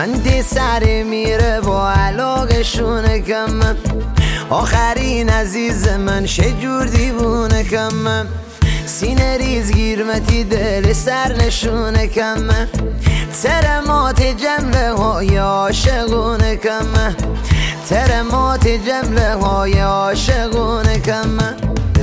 من دی سری میره با علاقشونه کم من، آخرین عزیز من شجور دیوونه کم من، سینه ریز گیرمتی دل سر نشونه کم من، ترمات جمله های عاشقونه کم من، ترمات جمله های عاشقونه کم من.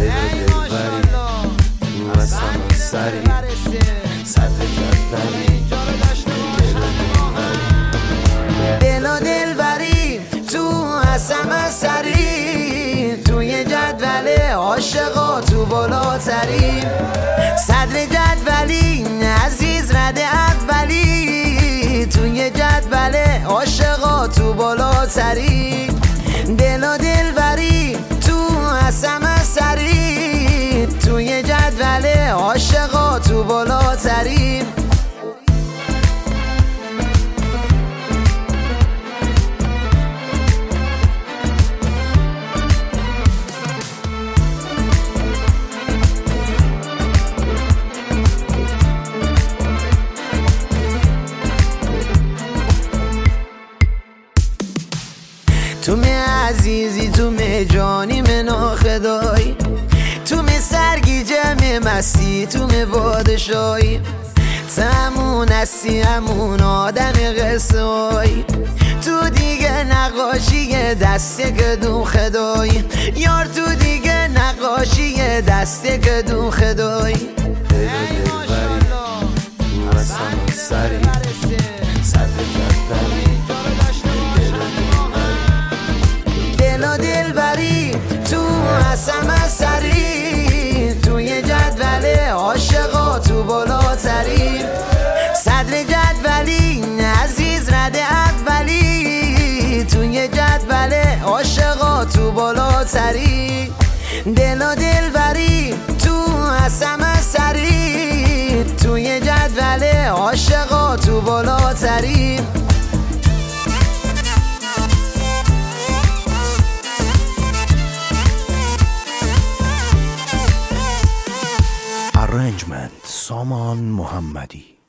دل و دلبری تو حسم سری، توی جدول عاشقا تو بالاتری، صدر جدولی عزیز رده اولی، توی جدول عاشقا تو بالاتری، دل و دلبری تو حسم سری، توی جدول عاشقا تو بالاتری. تو می عزیزی تو می جانی من آخدایی، تو می سرگی جمع مستی تو می بادشایی، تمون هستی همون آدم قصه هایی، تو دیگه نقاشی دسته که دون خدایی، یار تو دیگه نقاشی دسته که دون خدایی. دل و دلبری تو حسم سری، توی جدول عاشقا تو بالاتری، صدر جدولی عزیز رده اولی، توی جدول عاشقا تو بالاتری، دل و دلبری تو حسم سری، توی جدول عاشقا تو بالاتری. Arrangement سامان محمدی.